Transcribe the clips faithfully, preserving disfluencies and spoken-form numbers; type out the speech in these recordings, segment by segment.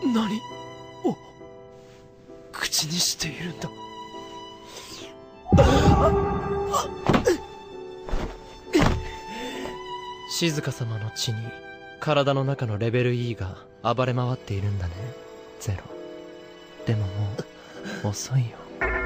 何を口にしているんだ。静香様の血に体の中のレベル イー が暴れ回っているんだね、ゼロ。でももう遅いよ。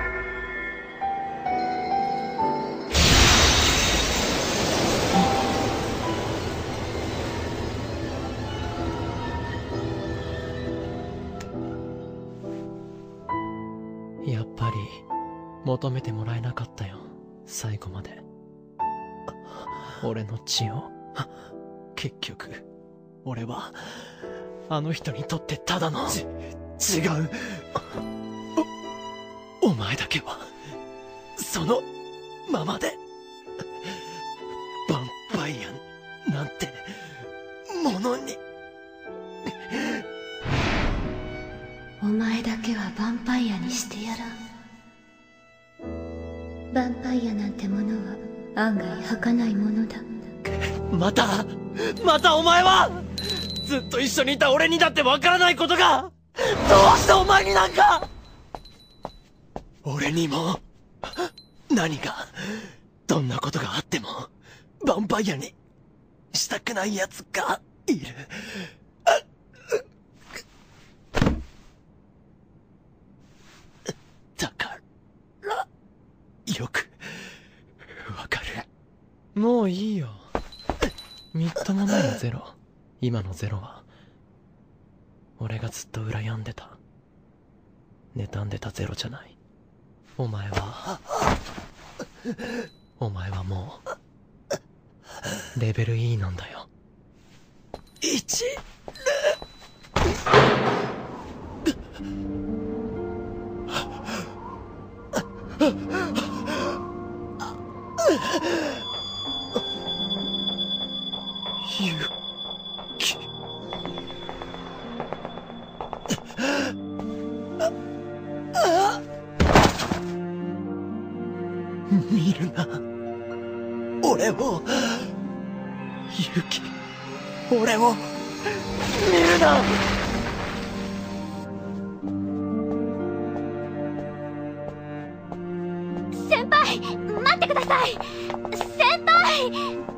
やっぱり求めてもらえなかったよ、最後まで。俺の血を。結局俺はあの人にとってただのち違う。おお前だけはそのままでヴァンパイアなんてものに。 お前だけはヴァンパイアにしてやらん。ヴァンパイアなんてものは案外儚いものだ。 またまたお前はずっと一緒にいた俺にだってわからないことがどうしてお前になんか。俺にも何かどんなことがあってもヴァンパイアにしたくない奴がいる。だからよくわかる。もういいよ、みっともないよゼロ。今のゼロは俺がずっと羨んでた妬んでたゼロじゃない。お前はお前はもうレベル イー なんだよ。いち勇気。見るな俺を、勇気。俺を見るな。 先輩、待ってください。先輩。